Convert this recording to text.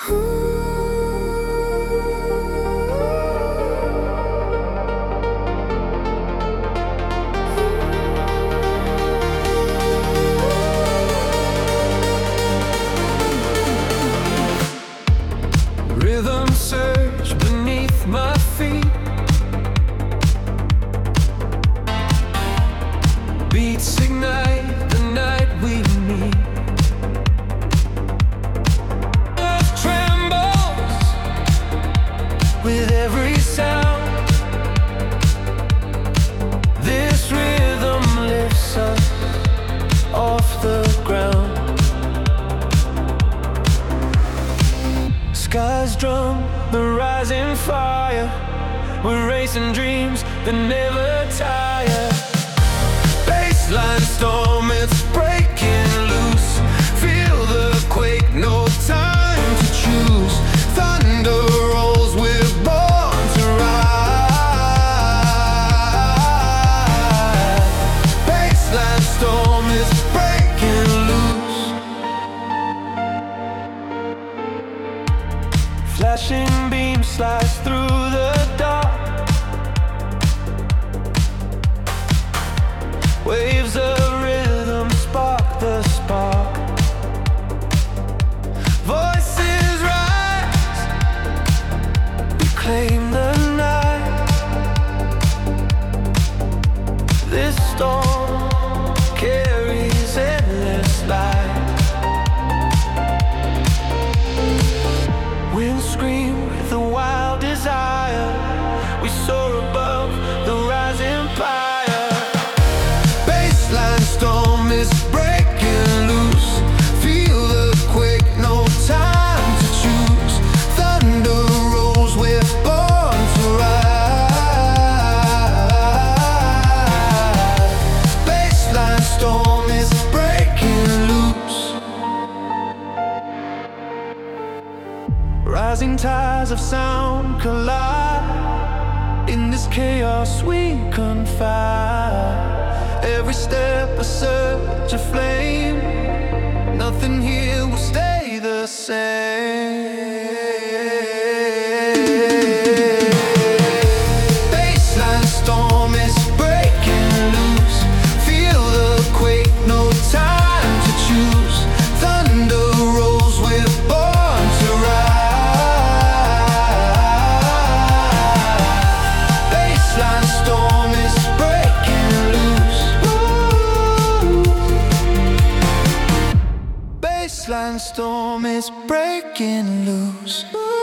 Rhythm surge beneath my feet. Beats ignite the night we meet. Earth trembles with every sound. This rhythm lifts us off the ground. Skies drum the rising fire. We're racing dreams that never tire. Baseline storm, it's breaking loose. Feel the quake, no time to choose. Thunder rolls, we're born to ride. Baseline storm is breaking loose. Flashing beams slice through the dark. Waves of rhythm spark the spark. Voices rise, reclaim the night. This storm carries endless light. Wind scream with a wild desire. We soar above the rising fire. Storm is breaking loose. Feel the quake, no time to choose. Thunder rolls, we're born to ride. Baseline storm is breaking loose. Rising tides of sound collide. In this chaos we confide. Every step a surge, a flame. Nothing here will stay the same. Baseline storm is breaking loose. Feel the quake, no time to choose. Thunder rolls, we're born to ride. Baseline storm is breaking loose. Baseline storm is breaking loose.